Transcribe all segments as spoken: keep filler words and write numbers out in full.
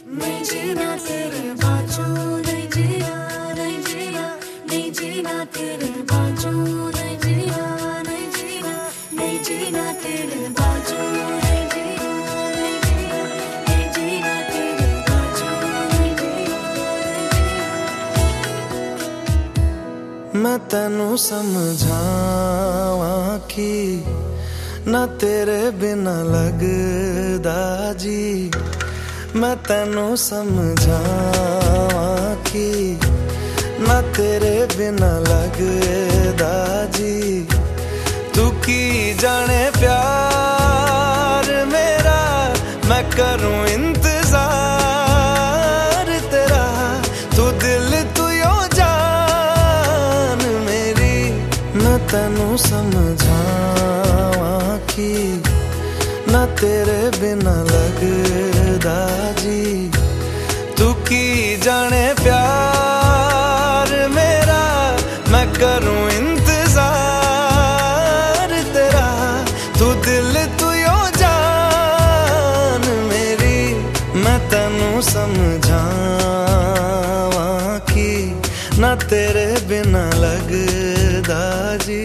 नहीं जीना तेरे बाजू, नहीं जीना, नहीं जीना, नहीं जीना तेरे बाजू, नहीं जीना, नहीं जीना, नहीं जीना तेरे बाजू, नहीं जीना, नहीं जीना, नहीं जीना तेरे बाजू, नहीं जीना, नहीं जीना। मैं तैनू समझावां कि ना तेरे बिना लगदा जी, मैं तैनू समझावां कि ना तेरे बिना लगदा जी। तू की जाने प्यार मेरा, मैं करूं इंतजार तेरा। तू दिल तू यो जान मेरी, मैं तैनू समझावां कि ना तेरे बिना लगदा जी। तू की जाने प्यार मेरा, मैं करूं इंतजार तेरा। तू दिल तू यो जान मेरी, मैं तैनू समझावां कि ना तेरे बिना लगदा जी।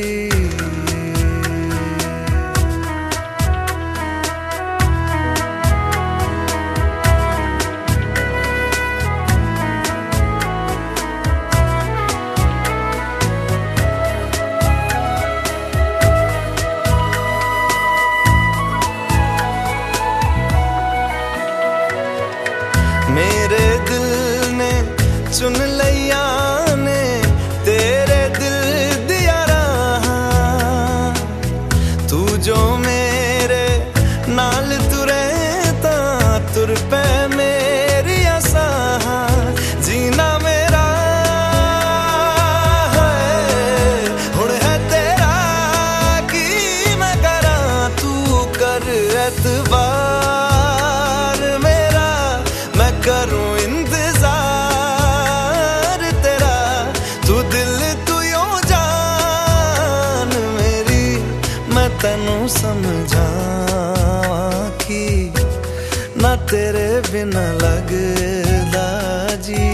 मेरे दिल ने चुन लिया ने तेरे दिल दिया रहा। तू जो मेरे नाल तुरे ता तुर पे मेरी आसा। जीना मेरा है हुण है तेरा की मैं करा। तू कर एतबार मेरा, मैं करूं इंतजार तेरा। तू दिल तू यो जान मेरी, मैं तैनू समझावां कि ना तेरे बिना लगदा जी।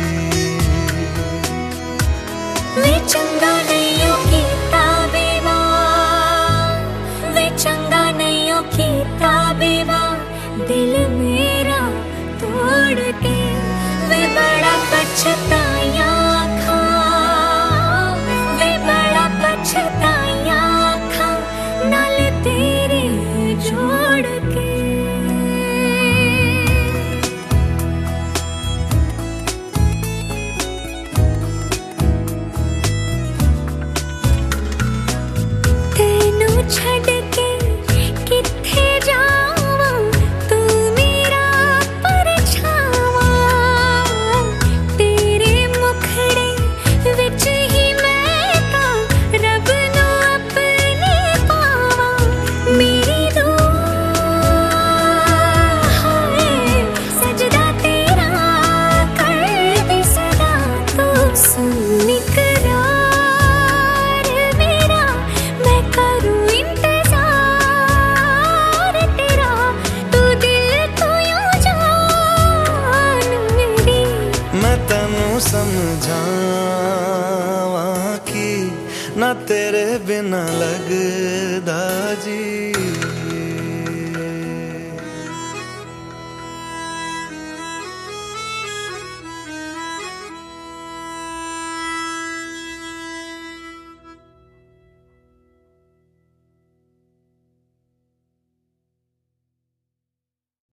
वे चंगा नहीं हो कीता बेवार, वे चंगा नहीं हो कीता बेवार। दिल मेरा तोड़ के वे बड़ा पछताया खा, वे बड़ा पछताया खा नाल तेरे जोड़ के। तेनू छड़ के किथे जावां, तू मेरा परछावा। तेरे मुखड़े विच ही मैं तां रब नू अपने पावां। मेरी दुआ है सजदा तेरा करदी सदा। तू सुन इकरार मेरा, मैं करूं इंतजार तेरा। तू दिल तू यो जान मेरी, मैं तैनू समझावां कि ना तेरे बिना लगदा जी।